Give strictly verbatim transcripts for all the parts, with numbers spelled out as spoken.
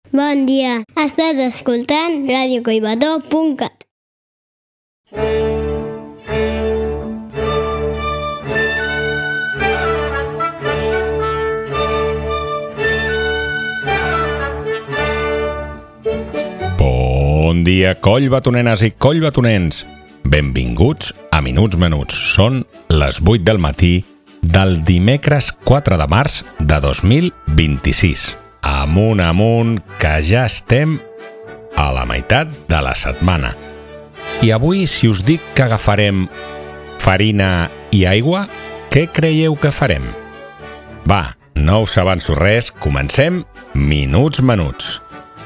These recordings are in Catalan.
Bon dia, estàs escoltant ràdio collbató punt cat. Bon dia, collbatonenes i collbatonens. Benvinguts a Minuts Menuts. Són les vuit del matí del dimecres quatre de març de dos mil vint-i-sis. Amunt, amunt, que ja estem a la meitat de la setmana. I avui, si us dic que agafarem farina i aigua, què creieu que farem? Va, no us avanço res, comencem Minuts Menuts.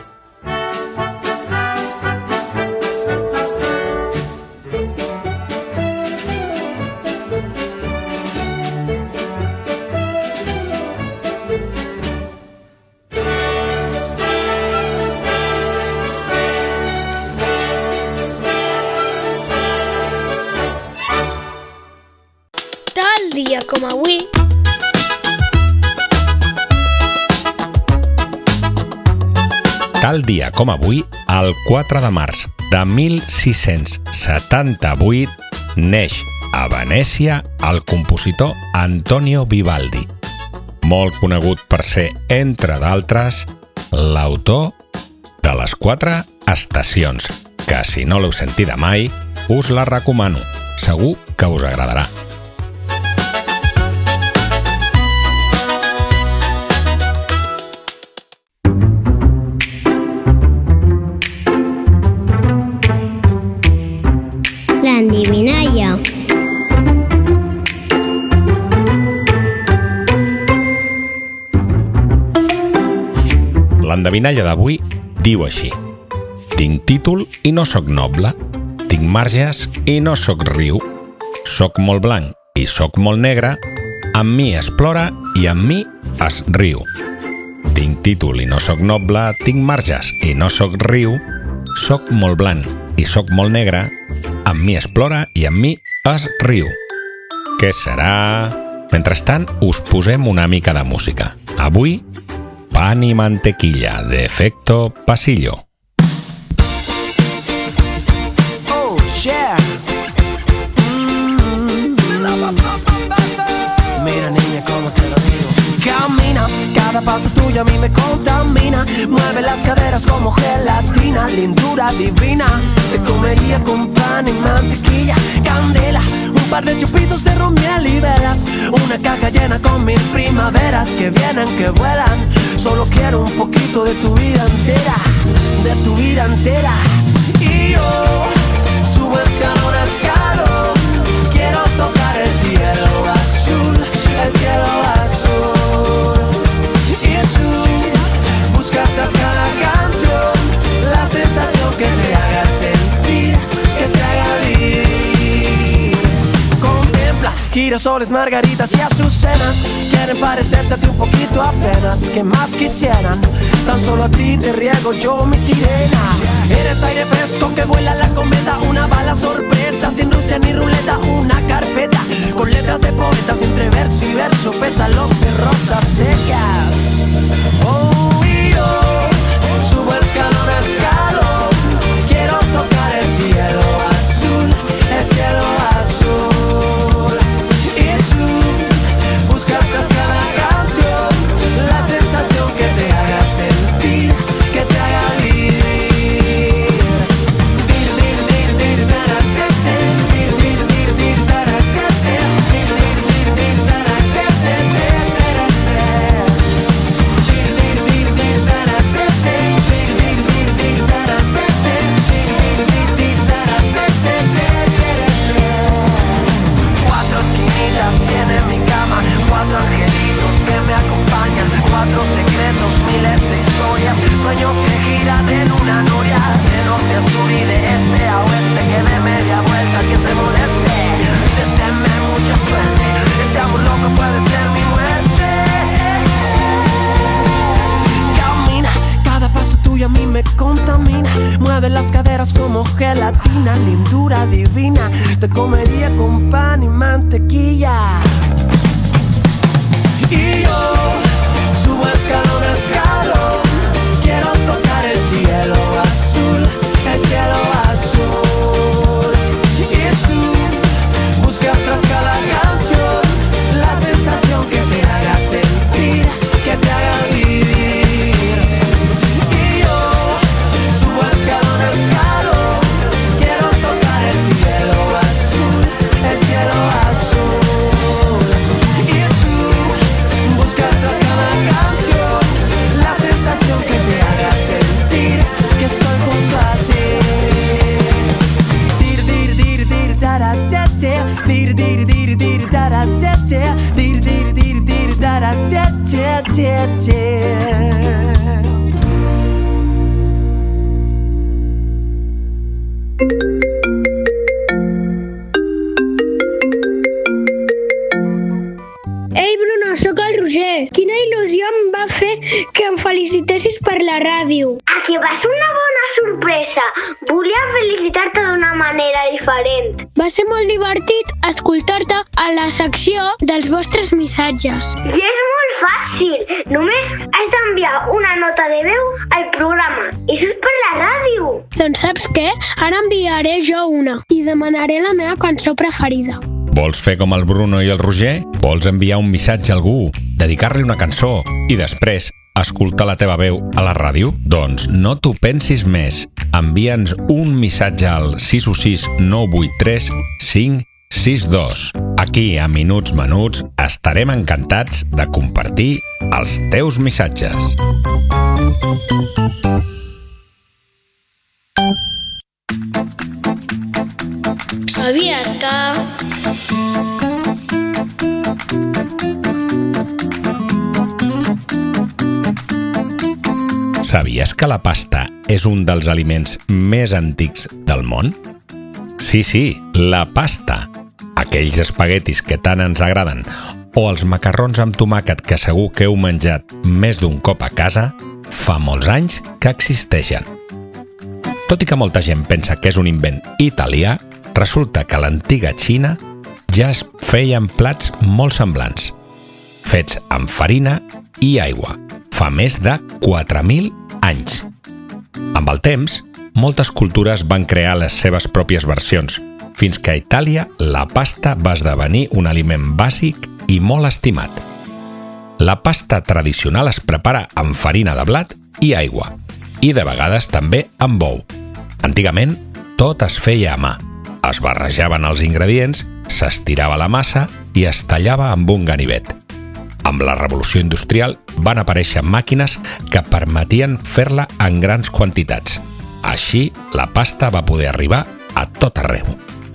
Dia com avui. Tal dia com avui, el quatre de març de mil sis-cents setanta-vuit, neix a Venècia el compositor Antonio Vivaldi, molt conegut per ser, entre d'altres, l'autor de les quatre estacions, que si no l'heu sentida mai, us la recomano. Segur que us agradarà. L'endevinalla. L'endevinalla d'avui diu així: tinc títol i no sóc noble, tinc marges i no sóc riu, sóc molt blanc i sóc molt negre, amb mi es plora i amb mi es riu. Tinc títol i no sóc noble, tinc marges i no sóc riu, sóc molt blanc i sóc molt negre, amb mi es plora i amb mi es riu. Què serà? Mentrestant, us posem una mica de música. Avui, Pan y Mantequilla, de Efecto Pasillo. Oh, yeah. Mm. Mira, niña, cómo te lo digo. Camina, cada paso tuyo a mí me contamina. Mueve las caderas como gelatina, lindura divina. Te comería con pan y mantequilla, candela, un par de chupitos de ron, miel y velas, una caja llena con mil primaveras que vienen, que vuelan. Solo quiero un poquito de tu vida entera, de tu vida entera. Y yo subo escalón a escalón, quiero tocar el cielo azul, el cielo azul. Y tú buscas tras cada canción la sensación que te haga sentir, que te haga vivir. Contempla girasoles, margaritas y azucenas, quieren parecerse a ti un poquito apenas. ¿Qué más quisieran? Tan solo a ti te riego yo mi sirena. Eres aire fresco que vuela la cometa, una bala sorpresa sin Rusia ni ruleta, una carpeta con letras de poetas entre verso y verso, pétalos de rosas secas. Oh, y yo subo escalón a escalón, quiero tocar el cielo azul, el cielo azul. Y tú buscas tras cada canción la sensación que te haga sentir, que te haga vivir. Cuatro esquinitas tiene mi cama, cuatro angelitos que me acompañan, cuatro secretos, miles de historias, sueños que giran en una noria, de norte a sur y de este a oeste, que de media vuelta que se moleste. Deseenme mucha suerte, este amor loco puede ser mi muerte. Camina, cada paso tuyo a mí me contamina, mueve las caderas como gelatina, lindura divina, te comería con pan y mantequilla. Y yo subo escalón a escalón, quiero tocar Ei, Bruno, sóc el Roger. Quina il·lusió em va fer que em felicitessis per la ràdio. A que va ser una bona sorpresa. Volia felicitar-te d'una manera diferent. Va ser molt divertit escoltar-te a la secció dels vostres missatges. I és molt fàcil. Només has d'enviar una nota de veu al programa. I això és per la ràdio. Doncs saps què? Ara enviaré jo una i demanaré la meva cançó preferida. Vols fer com el Bruno i el Roger? Vols enviar un missatge a algú, dedicar-li una cançó i després escoltar la teva veu a la ràdio? Doncs no t'ho pensis més. Envia'ns un missatge al sis u sis nou vuit tres cinc sis dos. Aquí, a Minuts Menuts, estarem encantats de compartir els teus missatges. Sabies que... Sabies que la pasta és un dels aliments més antics del món? Sí, sí, la pasta. Aquells espaguetis que tant ens agraden o els macarrons amb tomàquet que segur que heu menjat més d'un cop a casa, fa molts anys que existeixen. Tot i que molta gent pensa que és un invent italià, resulta que a l'antiga Xina ja es feien plats molt semblants, fets amb farina i aigua, fa més de quatre mil anys. Amb el temps, moltes cultures van crear les seves pròpies versions, fins que a Itàlia la pasta va esdevenir un aliment bàsic i molt estimat. La pasta tradicional es prepara amb farina de blat i aigua, i de vegades també amb ou. Antigament, tot es feia a mà. Es barrejaven els ingredients, s'estirava la massa i es tallava amb un ganivet. Amb la revolució industrial van aparèixer màquines que permetien fer-la en grans quantitats. Així, la pasta va poder arribar a tot arreu.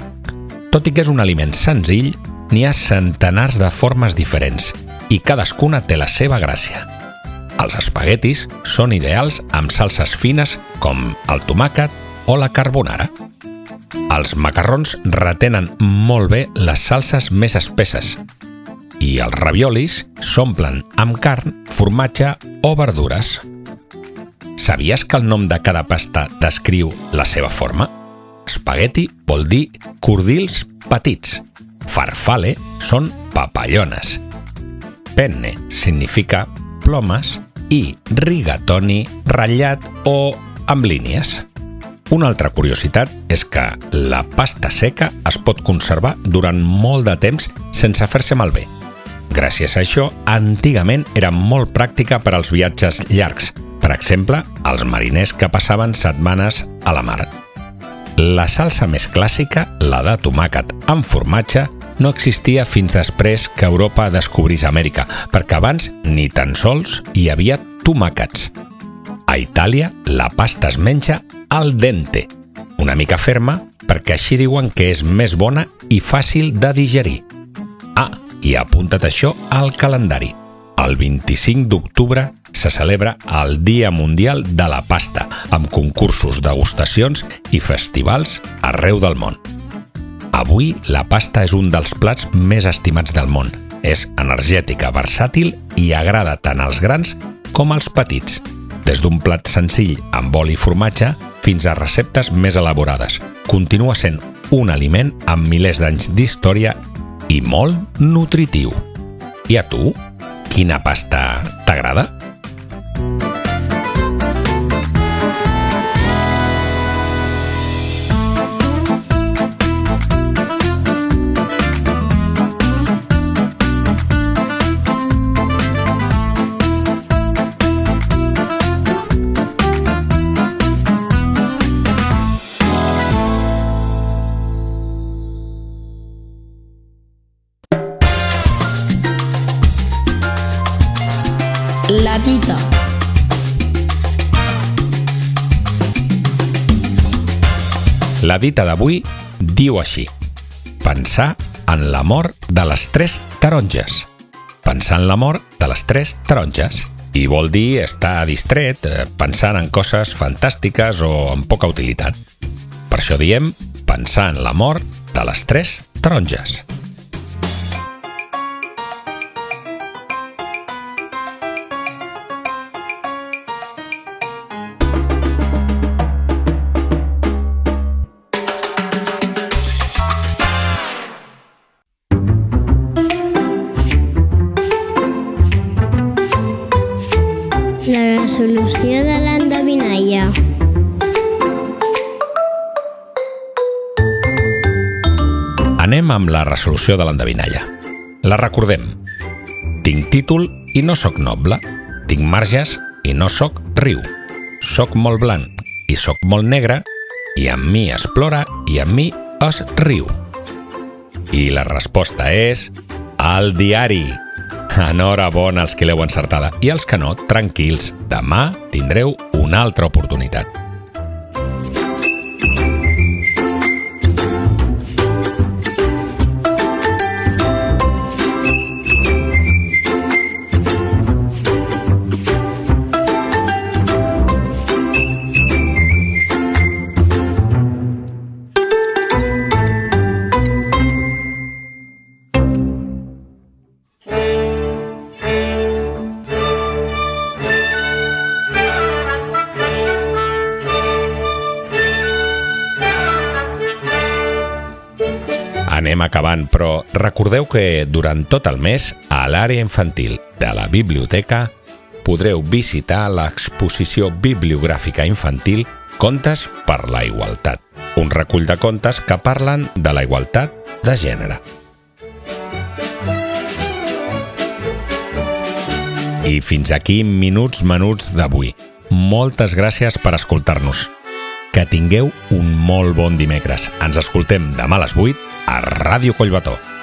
Tot i que és un aliment senzill, n'hi ha centenars de formes diferents i cadascuna té la seva gràcia. Els espaguetis són ideals amb salses fines com el tomàquet o la carbonara. Els macarrons retenen molt bé les salses més espesses i els raviolis s'omplen amb carn, formatge o verdures. Sabies que el nom de cada pasta descriu la seva forma? Espagueti vol dir cordils petits. Farfalle són papallones. Penne significa plomes i rigatoni ratllat o amb línies. Una altra curiositat és que la pasta seca es pot conservar durant molt de temps sense fer-se malbé. Gràcies a això, antigament era molt pràctica per als viatges llargs, per exemple, els mariners que passaven setmanes a la mar. La salsa més clàssica, la de tomàquet amb formatge, no existia fins després que Europa descobrís Amèrica, perquè abans ni tan sols hi havia tomàquets. A Itàlia, la pasta es menja al dente, una mica ferma, perquè així diuen que és més bona i fàcil de digerir. Ah, i apunta't això al calendari. El vint-i-cinc d'octubre se celebra el Dia Mundial de la Pasta, amb concursos, degustacions i festivals arreu del món. Avui, la pasta és un dels plats més estimats del món. És energètica, versàtil i agrada tant als grans com als petits. Des d'un plat senzill amb oli i formatge fins a receptes més elaborades. Continua sent un aliment amb milers d'anys d'història i molt nutritiu. I a tu, quina pasta t'agrada? La dita. La dita d'avui diu així: pensar en la mort de les tres taronges. Pensar en la mort de les tres taronges. i vol dir estar distret, pensant en coses fantàstiques o amb poca utilitat. Per això diem pensar en la mort de les tres taronges. La resolució de l'endevinalla. Anem amb la resolució de l'endevinalla. La recordem. Tinc títol i no sóc noble. Tinc marges i no sóc riu. Soc molt blanc i sóc molt negre, i amb mi es plora i amb mi es riu. I la resposta és el diari. Enhorabona als que l'heu encertada, i els que no, tranquils, demà tindreu una altra oportunitat. Anem acabant, però recordeu que durant tot el mes a l'àrea infantil de la biblioteca podreu visitar l'exposició bibliogràfica infantil Contes per la Igualtat, un recull de contes que parlen de la igualtat de gènere. I fins aquí Minuts Menuts d'avui. Moltes gràcies per escoltar-nos. Que tingueu un molt bon dimecres. Ens escoltem demà a les vuit a Ràdio Collbató.